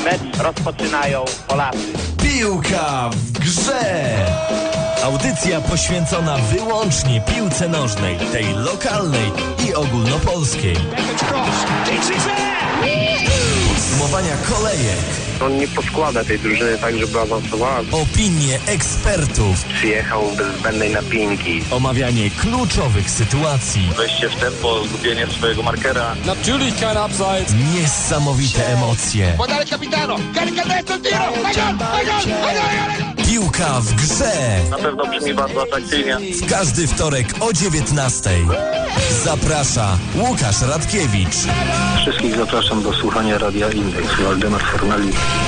mecz rozpoczynają Polacy. Piłka w grze! Audycja poświęcona wyłącznie piłce nożnej, tej lokalnej i ogólnopolskiej. Podsumowania kolejek. On nie poskłada tej drużyny tak, żeby awansowała. Opinie ekspertów. Przyjechał bez zbędnej napinki. Omawianie kluczowych sytuacji. Wejście w tempo, zgubienie swojego markera. Natürlich kein Abseits. Niesamowite emocje. Podale capitano. Carica destro, tiro. Piłka w grze. Na pewno brzmi bardzo atrakcyjnie. W każdy wtorek o 19:00. Zaprasza Łukasz Radkiewicz. Wszystkich zapraszam do słuchania Radia Indeks. Waldemar Fornali.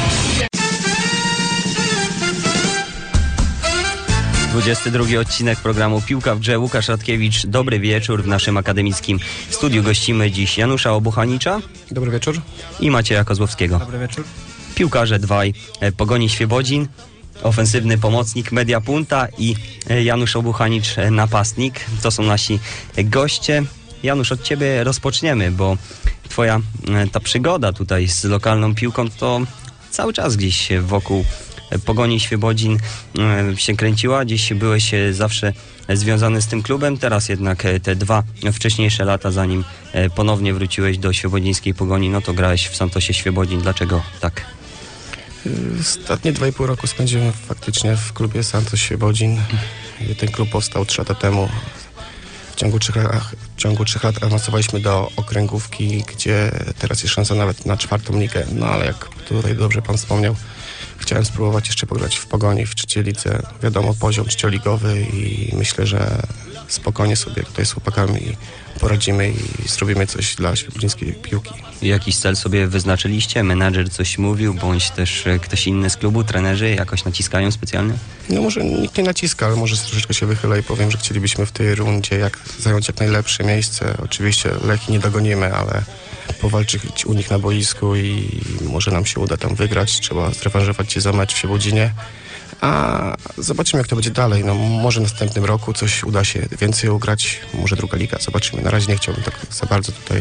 22 odcinek programu Piłka w grze. Łukasz Radkiewicz. Dobry wieczór. W naszym akademickim studiu gościmy dziś Janusza Obuchanicza. Dobry wieczór. I Macieja Kozłowskiego. Dobry wieczór. Piłkarze dwaj Pogoni Świebodzin, ofensywny pomocnik Media Punta i Janusz Obuchanicz, napastnik. To są nasi goście. Janusz, od ciebie rozpoczniemy, bo twoja ta przygoda tutaj z lokalną piłką to cały czas gdzieś wokół Pogoni Świebodzin się kręciła. Gdzieś byłeś zawsze związany z tym klubem. Teraz jednak te dwa wcześniejsze lata, zanim ponownie wróciłeś do świebodzińskiej Pogoni, no to grałeś w Santosie Świebodzin. Dlaczego tak? Ostatnie 2,5 roku spędziłem faktycznie w klubie Santos Świebodzin. Ten klub powstał 3 lata temu. W ciągu 3 lat awansowaliśmy do okręgówki, gdzie teraz jest szansa nawet na 4. ligę. No ale jak tutaj dobrze pan wspomniał, chciałem spróbować jeszcze pograć w Pogoni w 3. lidze. Wiadomo, poziom 3-ligowy i myślę, że spokojnie sobie tutaj z chłopakami poradzimy i zrobimy coś dla świebodzińskiej piłki. Jakiś cel sobie wyznaczyliście? Menadżer coś mówił, bądź też ktoś inny z klubu? Trenerzy jakoś naciskają specjalnie? No może nikt nie naciska, ale może troszeczkę się wychylę i powiem, że chcielibyśmy w tej rundzie zająć jak najlepsze miejsce. Oczywiście Lechii nie dogonimy, ale powalczyć u nich na boisku i może nam się uda tam wygrać. Trzeba zrewanżować się za mecz w Świebodzinie. A zobaczymy, jak to będzie dalej. No, może w następnym roku coś uda się więcej ugrać, może 2. liga, zobaczymy. Na razie nie chciałbym tak za bardzo tutaj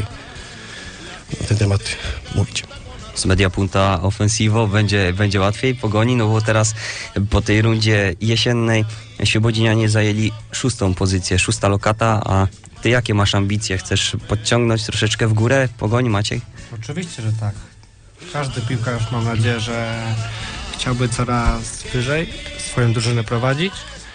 na ten temat mówić. Z Media Punta ofensivo będzie łatwiej Pogoni, no bo teraz po tej rundzie jesiennej Świebodzinianie zajęli 6. pozycję, 6. lokata, a ty jakie masz ambicje? Chcesz podciągnąć troszeczkę w górę Pogoni, Maciej? Oczywiście, że tak. Każdy piłkarz, mam nadzieję, że chciałby coraz wyżej swoją drużynę prowadzić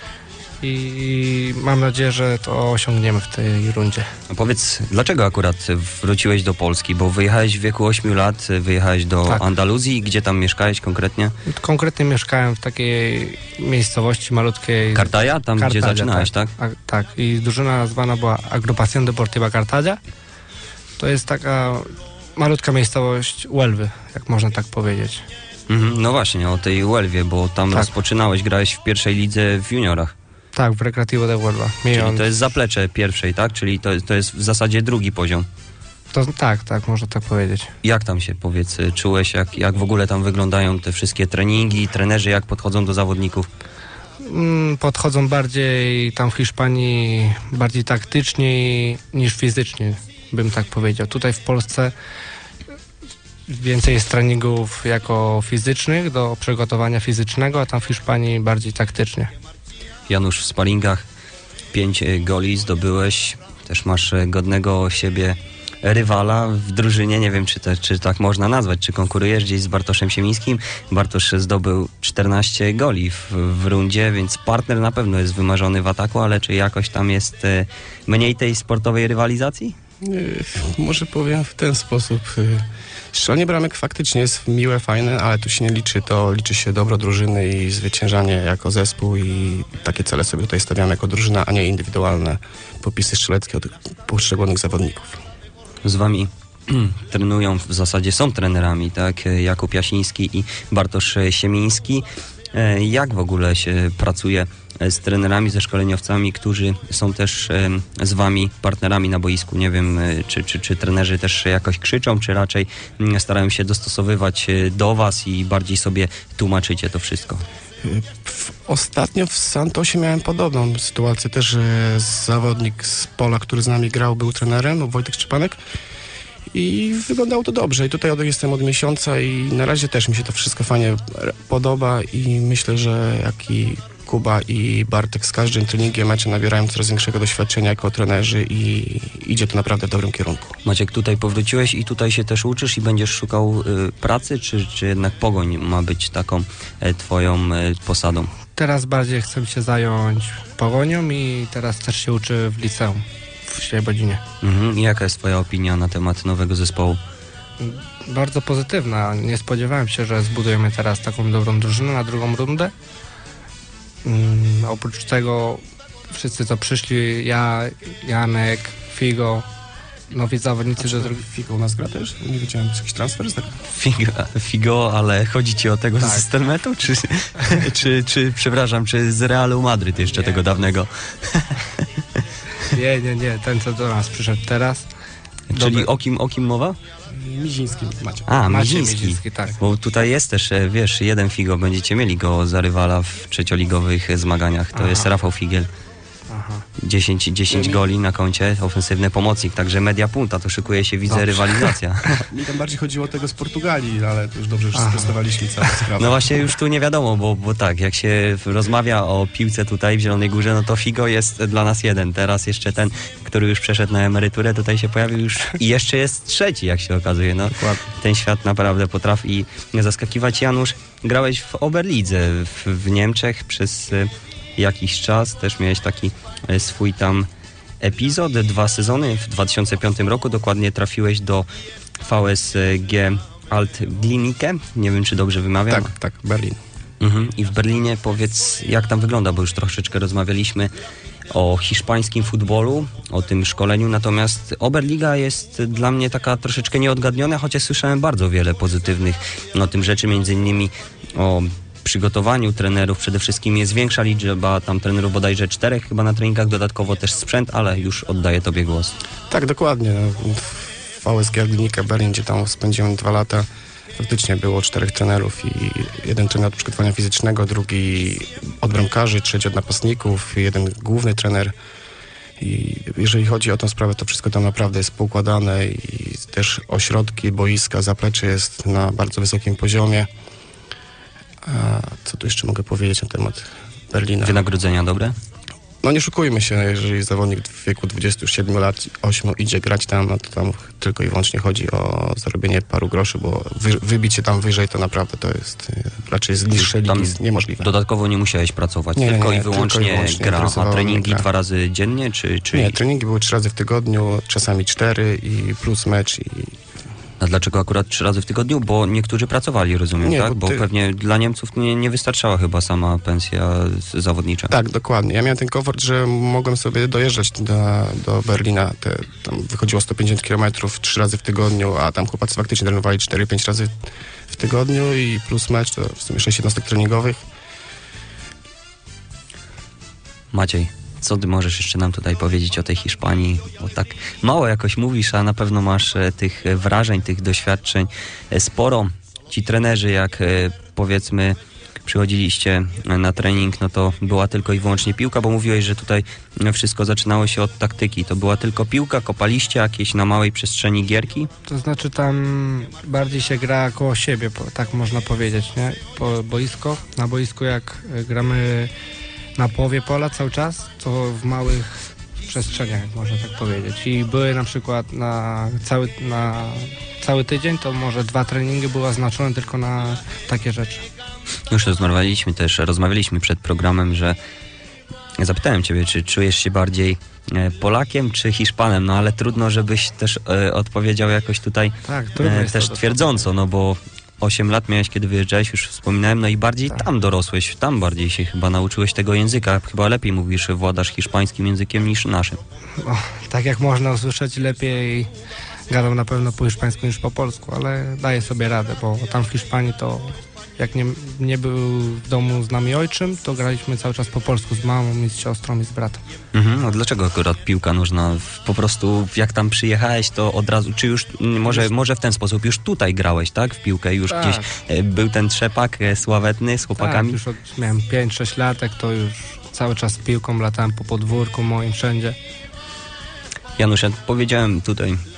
i mam nadzieję, że to osiągniemy w tej rundzie. A powiedz, dlaczego akurat wróciłeś do Polski? Bo wyjechałeś w wieku 8 lat, wyjechałeś do Andaluzji. Gdzie tam mieszkałeś konkretnie? Konkretnie mieszkałem w takiej miejscowości malutkiej. Cartaya? Tam, gdzie zaczynałeś, tak? Tak. I drużyna nazwana była Agrupación Deportiva Cartaya. To jest taka malutka miejscowość Huelwy, jak można tak powiedzieć. No właśnie, o tej Huelwie, bo tam rozpoczynałeś, grałeś w 1. lidze w juniorach. Tak, w Recreativo de Huelva. Czyli to jest zaplecze 1., tak? Czyli to jest w zasadzie 2. poziom. To, tak, można tak powiedzieć. Jak tam się, powiedz, czułeś, jak w ogóle tam wyglądają te wszystkie treningi, trenerzy jak podchodzą do zawodników? Podchodzą bardziej tam w Hiszpanii, bardziej taktycznie niż fizycznie, bym tak powiedział. Tutaj w Polsce więcej jest treningów jako fizycznych, do przygotowania fizycznego, a tam w Hiszpanii bardziej taktycznie. Janusz, w sparingach 5 goli zdobyłeś, też masz godnego siebie rywala w drużynie, nie wiem czy tak można nazwać, czy konkurujesz gdzieś z Bartoszem Siemińskim. Bartosz zdobył 14 goli w rundzie, więc partner na pewno jest wymarzony w ataku, ale czy jakoś tam jest mniej tej sportowej rywalizacji? Może powiem w ten sposób. Strzelanie bramek faktycznie jest miłe, fajne, ale tu się nie liczy. To liczy się dobro drużyny i zwyciężanie jako zespół i takie cele sobie tutaj stawiamy jako drużyna, a nie indywidualne popisy strzeleckie od poszczególnych zawodników. Z wami trenują, w zasadzie są trenerami, tak? Jakub Jasiński i Bartosz Siemiński. Jak w ogóle się pracuje z trenerami, ze szkoleniowcami, którzy są też z wami partnerami na boisku? Nie wiem, czy trenerzy też jakoś krzyczą, czy raczej starają się dostosowywać do was i bardziej sobie tłumaczycie to wszystko? Ostatnio w Santosie miałem podobną sytuację też, że zawodnik z pola, który z nami grał, był trenerem, Wojtek Szczepanek. I wyglądało to dobrze. I tutaj jestem od miesiąca i na razie też mi się to wszystko fajnie podoba i myślę, że jak i Kuba i Bartek z każdym treningiem, meczem nabierają coraz większego doświadczenia jako trenerzy i idzie to naprawdę w dobrym kierunku. Maciek, tutaj powróciłeś i tutaj się też uczysz i będziesz szukał pracy, czy jednak Pogoń ma być taką twoją posadą? Teraz bardziej chcę się zająć Pogonią i teraz też się uczę w liceum w Świebodzinie. I jaka jest twoja opinia na temat nowego zespołu? Bardzo pozytywna. Nie spodziewałem się, że zbudujemy teraz taką dobrą drużynę na drugą rundę. Oprócz tego wszyscy co przyszli, ja, Janek, Figo, nowi zawodnicy do drugiej. Figo u nas gra też? Nie wiedziałem, czy jakiś transfer jest taki? Figo, ale chodzi ci o tego Tak. z Stelmetu, czy przepraszam, czy z Realu Madryt jeszcze tego dawnego? Nie, ten co do nas przyszedł teraz. Czyli o kim mowa? Miziński Maciek. A, Maciej Miziński. Miziński, tak. Bo tutaj jest też, wiesz, jeden Figo, będziecie mieli go za rywala w trzecioligowych zmaganiach. To jest Rafał Figiel. Aha. 10 goli na koncie, ofensywny pomocnik, także Media Punta, to szykuje się, widzę, Dobrze. rywalizacja. Mi tam bardziej chodziło o tego z Portugalii, ale to już dobrze, że sprostowaliśmy całą sprawę. No właśnie już tu nie wiadomo, bo tak, jak się rozmawia o piłce tutaj w Zielonej Górze, no to Figo jest dla nas jeden. Teraz jeszcze ten, który już przeszedł na emeryturę, tutaj się pojawił już i jeszcze jest trzeci, jak się okazuje. No, ten świat naprawdę potrafi zaskakiwać. Janusz, grałeś w Oberlidze w Niemczech przez jakiś czas, też miałeś taki swój tam epizod, 2 sezony. W 2005 roku dokładnie trafiłeś do VSG Alt-Glinikę. Nie wiem, czy dobrze wymawiam. Tak, Berlin. I w Berlinie powiedz, jak tam wygląda, bo już troszeczkę rozmawialiśmy o hiszpańskim futbolu, o tym szkoleniu, natomiast Oberliga jest dla mnie taka troszeczkę nieodgadniona, chociaż słyszałem bardzo wiele pozytywnych o tym rzeczy, między innymi o przygotowaniu trenerów. Przede wszystkim jest większa liczba tam trenerów, bodajże 4 chyba na treningach, dodatkowo też sprzęt, ale już oddaję tobie głos. Tak, dokładnie. VSG Klinika Berlin, gdzie tam spędziłem 2 lata. Faktycznie było 4 trenerów i jeden trener od przygotowania fizycznego, drugi od bramkarzy, trzeci od napastników, jeden główny trener. I jeżeli chodzi o tę sprawę, to wszystko tam naprawdę jest poukładane i też ośrodki, boiska, zaplecze jest na bardzo wysokim poziomie. A co tu jeszcze mogę powiedzieć na temat Berlina? Wynagrodzenia dobre? No nie szukujmy się, jeżeli zawodnik w wieku 27 lat, 8 idzie grać tam, no to tam tylko i wyłącznie chodzi o zarobienie paru groszy, bo wybić się tam wyżej to naprawdę to jest raczej z niższej ligi niemożliwe. Dodatkowo nie musiałeś pracować, Nie, tylko i tylko wyłącznie gra, a treningi gra. 2 razy dziennie, czy... Nie, treningi były 3 razy w tygodniu, czasami 4 i plus mecz i... A dlaczego akurat 3 razy w tygodniu? Bo niektórzy pracowali, rozumiem, Nie, tak? bo Bo pewnie dla Niemców nie wystarczała chyba sama pensja zawodnicza. Tak, dokładnie. Ja miałem ten komfort, że mogłem sobie dojeżdżać do Berlina. Tam wychodziło 150 km 3 razy w tygodniu, a tam chłopacy faktycznie trenowali 4-5 razy w tygodniu i plus mecz, to w sumie 6 jednostek treningowych. Maciej, co ty możesz jeszcze nam tutaj powiedzieć o tej Hiszpanii? Bo tak mało jakoś mówisz, a na pewno masz tych wrażeń, tych doświadczeń sporo. Ci trenerzy, jak powiedzmy przychodziliście na trening, no to była tylko i wyłącznie piłka, bo mówiłeś, że tutaj wszystko zaczynało się od taktyki. To była tylko piłka, kopaliście jakieś na małej przestrzeni gierki? To znaczy tam bardziej się gra koło siebie, tak można powiedzieć, nie? Na boisku jak gramy na połowie pola cały czas, to w małych przestrzeniach, można tak powiedzieć. I były na przykład na cały tydzień, to może 2 treningi były oznaczone tylko na takie rzeczy. Już rozmawialiśmy przed programem, że zapytałem ciebie, czy czujesz się bardziej Polakiem czy Hiszpanem, no ale trudno, żebyś też odpowiedział jakoś tutaj Tak, trudno jest też to twierdząco, no bo 8 lat miałeś, kiedy wyjeżdżałeś, już wspominałem, no i bardziej Tak. tam dorosłeś, tam bardziej się chyba nauczyłeś tego języka, chyba lepiej mówisz, władasz hiszpańskim językiem niż naszym. No, tak jak można usłyszeć, lepiej gadam na pewno po hiszpańsku niż po polsku, ale daję sobie radę, bo tam w Hiszpanii to jak nie był w domu z nami ojczym, to graliśmy cały czas po polsku z mamą i z siostrą i z bratem. A dlaczego akurat piłka nożna? Po prostu jak tam przyjechałeś, to od razu, czy już, może w ten sposób, już tutaj grałeś, tak? W piłkę, już Tak. gdzieś był ten trzepak sławetny z chłopakami? Tak, już miałem 5-6 latek, to już cały czas z piłką latałem po podwórku moim wszędzie. Janusz, ja powiedziałem tutaj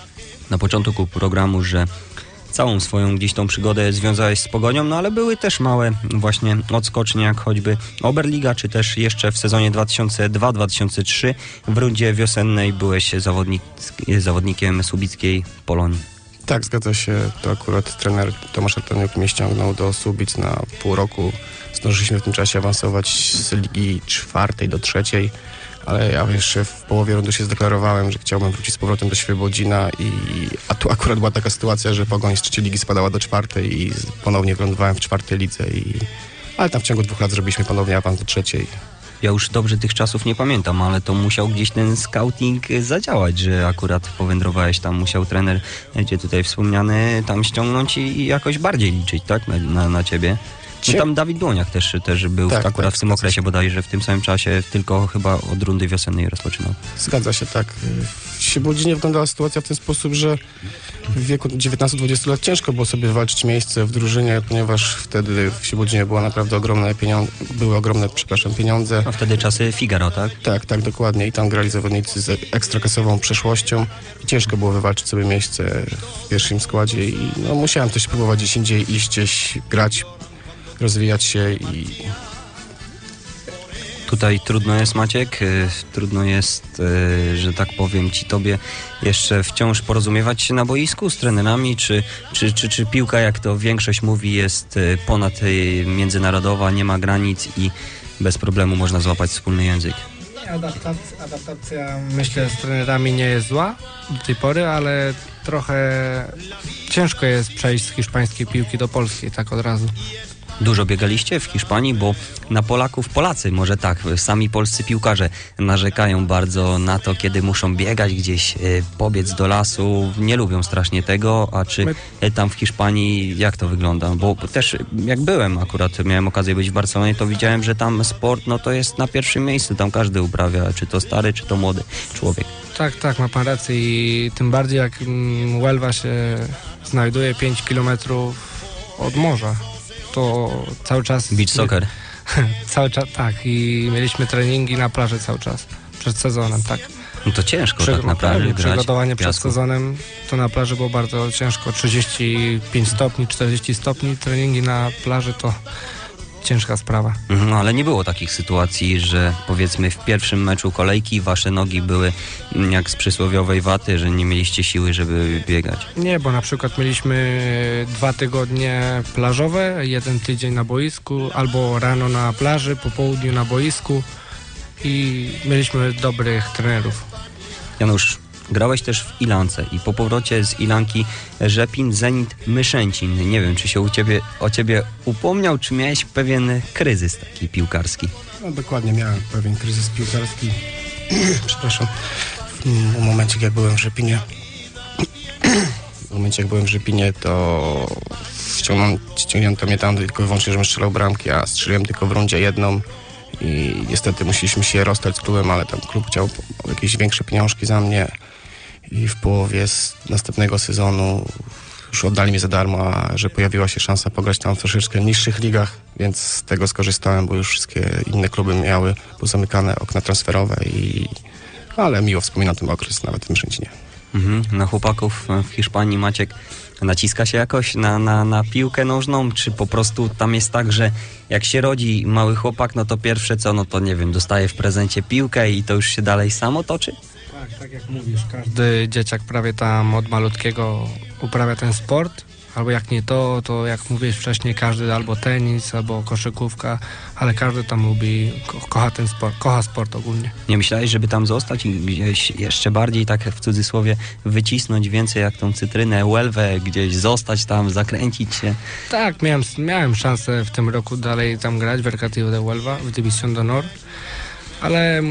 na początku programu, że całą swoją gdzieś tą przygodę związałeś z Pogonią, no ale były też małe właśnie odskocznie, jak choćby Oberliga, czy też jeszcze w sezonie 2002-2003 w rundzie wiosennej byłeś zawodnikiem Słubickiej Polonii. Tak, zgadza się. To akurat trener Tomasz Artaniuk mnie ściągnął do Słubic na pół roku. Zdążyliśmy w tym czasie awansować z Ligi 4 do 3, ale ja jeszcze w połowie rundy się zdeklarowałem, że chciałbym wrócić z powrotem do Świebodzina a tu akurat była taka sytuacja, że Pogoń z 3 ligi spadała do 4 i ponownie wylądowałem w 4 lidze ale tam w ciągu 2 lat zrobiliśmy ponownie awans do 3. Ja już dobrze tych czasów nie pamiętam, ale to musiał gdzieś ten scouting zadziałać, że akurat powędrowałeś tam, musiał trener, gdzie tutaj wspomniany, tam ściągnąć i jakoś bardziej liczyć, tak, na ciebie. No tam Dawid Dłoniak też był akurat w tym okresie bodajże, w tym samym czasie, tylko chyba od rundy wiosennej rozpoczynał. Zgadza się, tak. W Świebodzinie wyglądała sytuacja w ten sposób, że w wieku 19-20 lat ciężko było sobie wywalczyć miejsce w drużynie, ponieważ wtedy w Świebodzinie były naprawdę ogromne pieniądze. A wtedy czasy Figaro, tak? Tak, dokładnie. I tam grali zawodnicy z ekstraklasową przeszłością. I ciężko było wywalczyć sobie miejsce w pierwszym składzie i musiałem też próbować gdzieś indziej iść, gdzieś grać, rozwijać się i... Tutaj trudno jest, Maciek, trudno jest, że tak powiem ci tobie jeszcze wciąż porozumiewać się na boisku z trenerami, czy piłka, jak to większość mówi, jest ponad międzynarodowa, nie ma granic i bez problemu można złapać wspólny język? Adaptacja, myślę, z trenerami nie jest zła do tej pory, ale trochę ciężko jest przejść z hiszpańskiej piłki do polskiej, tak od razu. Dużo biegaliście w Hiszpanii, bo na Polacy, może tak, sami polscy piłkarze narzekają bardzo na to, kiedy muszą biegać gdzieś, pobiec do lasu, nie lubią strasznie tego, a czy tam w Hiszpanii jak to wygląda? Bo też jak byłem akurat, miałem okazję być w Barcelonie, to widziałem, że tam sport, to jest na pierwszym miejscu, tam każdy uprawia, czy to stary, czy to młody człowiek. Tak, ma pan rację i tym bardziej jak Huelva się znajduje 5 kilometrów od morza. To cały czas... Beach soccer. Cały czas, tak. I mieliśmy treningi na plaży cały czas. Przed sezonem, tak. No to ciężko tak naprawdę grać. Przygotowanie przed sezonem to na plaży było bardzo ciężko. 35 stopni, 40 stopni. Treningi na plaży to ciężka sprawa. No ale nie było takich sytuacji, że powiedzmy w pierwszym meczu kolejki wasze nogi były jak z przysłowiowej waty, że nie mieliście siły, żeby biegać. Nie, bo na przykład mieliśmy 2 tygodnie plażowe, 1 tydzień na boisku, albo rano na plaży, po południu na boisku i mieliśmy dobrych trenerów. Janusz, grałeś też w Ilance i po powrocie z Ilanki Rzepin, Zenit, Myszęcin. Nie wiem, czy się o ciebie upomniał, czy miałeś pewien kryzys taki piłkarski? No dokładnie, miałem pewien kryzys piłkarski. Przepraszam. W momencie, jak byłem w Rzepinie, to ściągnięto mnie tam tylko i wyłącznie, żebym strzelał bramki, a strzeliłem tylko w rundzie 1 i niestety musieliśmy się rozstać z klubem, ale tam klub chciał jakieś większe pieniążki za mnie. I w połowie następnego sezonu już oddali mnie za darmo, a że pojawiła się szansa pograć tam w troszeczkę niższych ligach, więc z tego skorzystałem, bo już wszystkie inne kluby miały pozamykane okna transferowe ale miło wspominam ten okres nawet w Myszęcinie. Na chłopaków w Hiszpanii, Maciek, naciska się jakoś na piłkę nożną, czy po prostu tam jest tak, że jak się rodzi mały chłopak, no to pierwsze co, to nie wiem, dostaje w prezencie piłkę i to już się dalej samo toczy? Tak jak mówisz, każdy dzieciak prawie tam od malutkiego uprawia ten sport, albo jak nie to jak mówiłeś wcześniej, każdy albo tenis, albo koszykówka, ale każdy tam lubi, kocha ten sport, kocha sport ogólnie. Nie myślałeś, żeby tam zostać i gdzieś jeszcze bardziej, tak w cudzysłowie, wycisnąć więcej jak tą cytrynę, Huelvę, gdzieś zostać tam, zakręcić się? Tak, miałem szansę w tym roku dalej tam grać w Recreativo de Huelva, w División de Honor, ale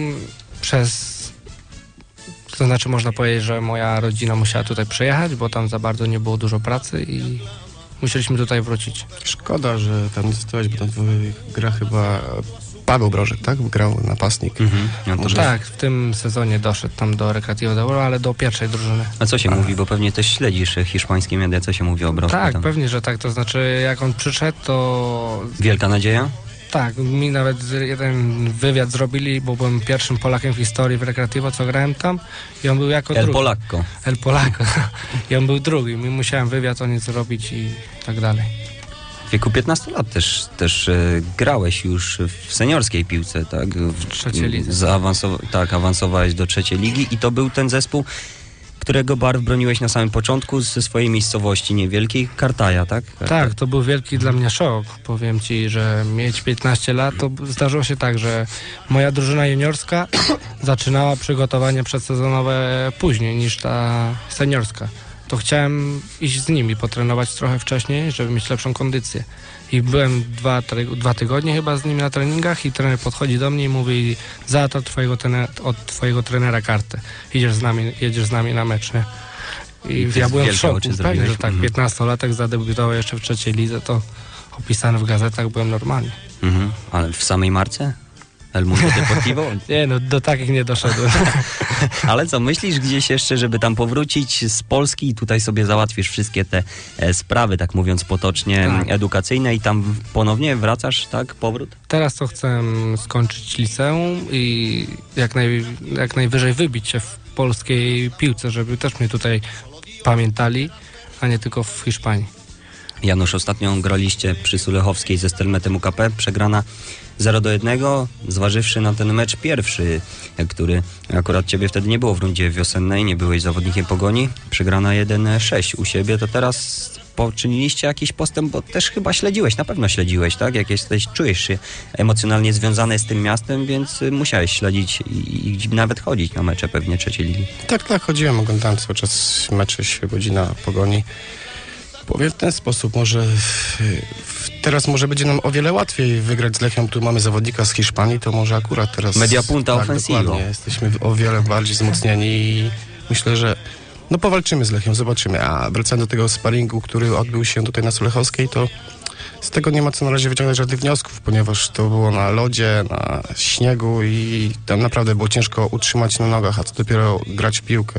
to znaczy można powiedzieć, że moja rodzina musiała tutaj przyjechać, bo tam za bardzo nie było dużo pracy i musieliśmy tutaj wrócić. Szkoda, że tam nie zostałeś, bo tam gra chyba Paweł Brożek, tak? Grał napastnik. Tak, w tym sezonie doszedł tam do Recreativo de Huelva, ale do pierwszej drużyny. A co się mówi? Bo pewnie też śledzisz hiszpańskie media, co się mówi o Brożku? Tak, tam? Pewnie, że tak. To znaczy jak on przyszedł, to... Wielka nadzieja? Tak, mi nawet jeden wywiad zrobili, bo byłem pierwszym Polakiem w historii w Recreativo, co grałem tam i on był jako drugi. El Polacco. I on był drugi. Mi musiałem wywiad o nim zrobić i tak dalej. W wieku 15 lat też grałeś już w seniorskiej piłce, tak? W trzeciej lidze. Awansowałeś do trzeciej ligi i to był ten zespół, którego barw broniłeś na samym początku ze swojej miejscowości niewielkiej, Cartaja, tak? Tak, to był wielki dla mnie szok. Powiem ci, że mieć 15 lat, to zdarzyło się tak, że moja drużyna juniorska zaczynała przygotowanie przedsezonowe później niż ta seniorska. To chciałem iść z nimi, potrenować trochę wcześniej, żeby mieć lepszą kondycję. I byłem 2 tygodnie chyba z nimi na treningach i trener podchodzi do mnie i mówi: załatw od twojego trenera kartę. Jedziesz z nami na mecz, nie? I ja byłem w szoku. Pewnie, że tak, 15-latek zadebiutował jeszcze w trzeciej lidze, to opisane w gazetach, byłem normalnie. Ale w samej marce? El Mundo Deportivo? Nie, no do takich nie doszedłem. Ale co, myślisz gdzieś jeszcze, żeby tam powrócić z Polski i tutaj sobie załatwisz wszystkie te sprawy, tak mówiąc potocznie, edukacyjne i tam ponownie wracasz, tak? Powrót? Teraz to chcę skończyć liceum i jak najwyżej wybić się w polskiej piłce, żeby też mnie tutaj pamiętali, a nie tylko w Hiszpanii. Janusz, ostatnio graliście przy Sulechowskiej ze Stelmetem UKP, przegrana 0-1, zważywszy na ten mecz pierwszy, który akurat ciebie wtedy nie było w rundzie wiosennej, nie byłeś zawodnikiem Pogoni, przegrana 1-6 u siebie, to teraz poczyniliście jakiś postęp, bo też chyba na pewno śledziłeś, tak? Jak czujesz się emocjonalnie związany z tym miastem, więc musiałeś śledzić i nawet chodzić na mecze pewnie trzeciej ligi. Tak, chodziłem, oglądałem cały czas mecze Świebodzina, Pogoni. Powiem w ten sposób, może teraz może będzie nam o wiele łatwiej wygrać z Lechią, tu mamy zawodnika z Hiszpanii, to może akurat teraz... Media punta ofensivo. Dokładnie, jesteśmy o wiele bardziej wzmocnieni i myślę, że powalczymy z Lechią, zobaczymy. A wracając do tego sparingu, który odbył się tutaj na Sulechowskiej, to z tego nie ma co na razie wyciągać żadnych wniosków, ponieważ to było na lodzie, na śniegu i tam naprawdę było ciężko utrzymać na nogach, a co dopiero grać w piłkę.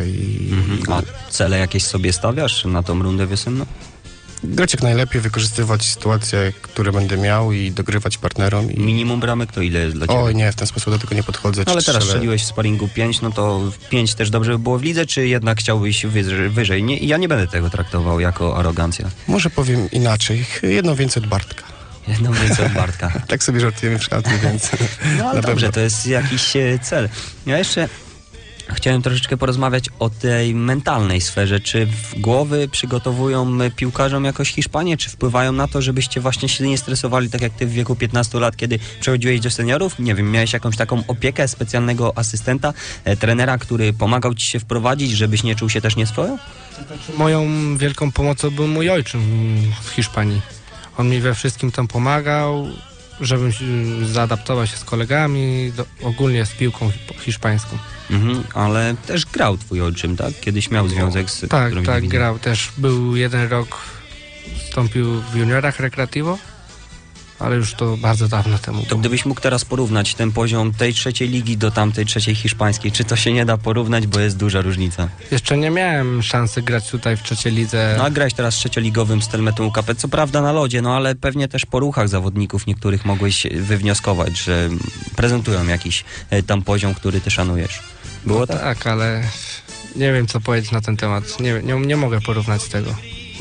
A cele jakieś sobie stawiasz na tą rundę wiosenną? Grać jak najlepiej, wykorzystywać sytuacje, które będę miał i dogrywać partnerom. Minimum bramek to ile jest dla ciebie? Oj nie, w ten sposób do tego nie podchodzę. Ale teraz strzeliłeś w sparingu 5, no to 5 też dobrze by było w lidze, czy jednak chciałbyś wyżej? Ja nie będę tego traktował jako arogancja. Może powiem inaczej, jedno więcej od Bartka. Jedno więcej od Bartka. Tak sobie żartujemy w szatni, więc... No ale dobrze, to jest jakiś cel. Ja jeszcze chciałem troszeczkę porozmawiać o tej mentalnej sferze. Czy w głowy przygotowują piłkarzom jakoś Hiszpanię? Czy wpływają na to, żebyście właśnie się nie stresowali, tak jak ty w wieku 15 lat, kiedy przechodziłeś do seniorów? Nie wiem, miałeś jakąś taką opiekę, specjalnego asystenta, trenera, który pomagał ci się wprowadzić, żebyś nie czuł się też nieswojo? Moją wielką pomocą był mój ojczym w Hiszpanii. On mi we wszystkim tam pomagał, żebym zaadaptował się z kolegami, ogólnie z piłką hiszpańską. Ale też grał twój ojczym, tak? Kiedyś miał związek z... Tak, grał też. Był 1 rok, wstąpił w juniorach Recreativo, ale już to bardzo dawno temu. To gdybyś mógł teraz porównać ten poziom tej trzeciej ligi do tamtej trzeciej hiszpańskiej, czy to się nie da porównać, bo jest duża różnica? Jeszcze nie miałem szansy grać tutaj w trzeciej lidze. No a grałeś teraz trzecioligowym Stelmetem UKP, co prawda na lodzie, no ale pewnie też po ruchach zawodników niektórych mogłeś wywnioskować, że prezentują jakiś tam poziom, który ty szanujesz. Było tak? Tak, ale nie wiem co powiedzieć na ten temat. Nie mogę porównać tego.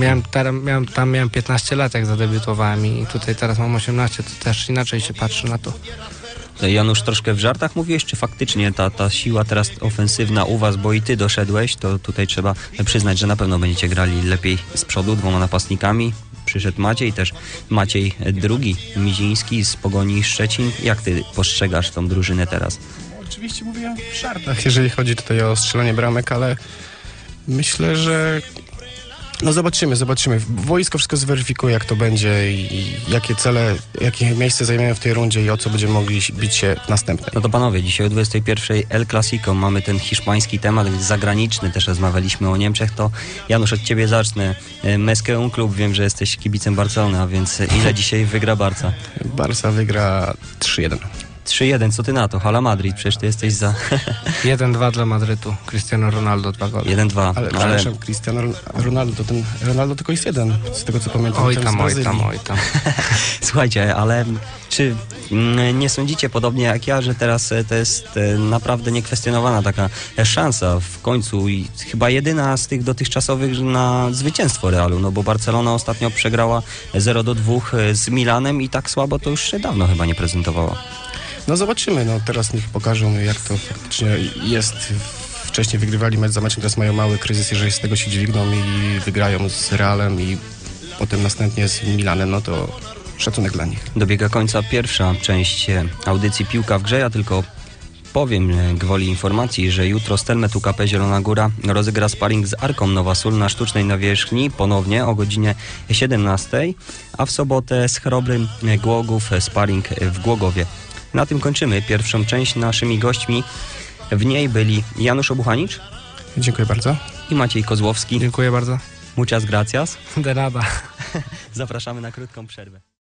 Miałem 15 lat, jak zadebiutowałem i tutaj teraz mam 18, to też inaczej się patrzy na to. Janusz, troszkę w żartach mówiłeś, czy faktycznie ta siła teraz ofensywna u was, bo i ty doszedłeś, to tutaj trzeba przyznać, że na pewno będziecie grali lepiej z przodu, 2 napastnikami. Przyszedł Maciej II, Miziński z Pogoni Szczecin. Jak ty postrzegasz tą drużynę teraz? Oczywiście mówiłem w żartach, jeżeli chodzi tutaj o strzelanie bramek, ale myślę, że zobaczymy. Wojsko wszystko zweryfikuje, jak to będzie i jakie cele, jakie miejsce zajmiemy w tej rundzie i o co będziemy mogli bić się w następnej. No to panowie, dzisiaj o 21:00 El Clasico, mamy ten hiszpański temat, zagraniczny, też rozmawialiśmy o Niemczech, to Janusz, od ciebie zacznę. Meskeun Klub, wiem, że jesteś kibicem Barcelony, a więc ile dzisiaj wygra Barca? Barca wygra 3-1. 3-1, co ty na to? Hala Madrid, przecież ty jesteś za... 1-2 dla Madrytu. Cristiano Ronaldo 2 gole. 1-2. Ale przepraszam, Cristiano Ronaldo, ten Ronaldo tylko jest jeden, z tego co pamiętam. Oj tam. Słuchajcie, ale czy Nie sądzicie, podobnie jak ja, że teraz to jest naprawdę niekwestionowana taka szansa w końcu i chyba jedyna z tych dotychczasowych na zwycięstwo Realu, no bo Barcelona ostatnio przegrała 0-2 z Milanem i tak słabo to już się dawno chyba nie prezentowała. No zobaczymy, no teraz niech pokażą, jak to faktycznie jest. Wcześniej wygrywali mecz za meczem, teraz mają mały kryzys, jeżeli z tego się dźwigną i wygrają z Realem i potem następnie z Milanem, no to szacunek dla nich. Dobiega końca pierwsza część audycji Piłka w grze. Ja tylko powiem gwoli informacji, że jutro Stelmet UKP Zielona Góra rozegra sparring z Arką Nowa Sól na sztucznej nawierzchni ponownie o godzinie 17, a w sobotę z Chrobrym Głogów sparring w Głogowie. Na tym kończymy pierwszą część. Naszymi gośćmi w niej byli Janusz Obuchanicz. Dziękuję bardzo. I Maciej Kozłowski. Dziękuję bardzo. Muchas gracias. De nada. Zapraszamy na krótką przerwę.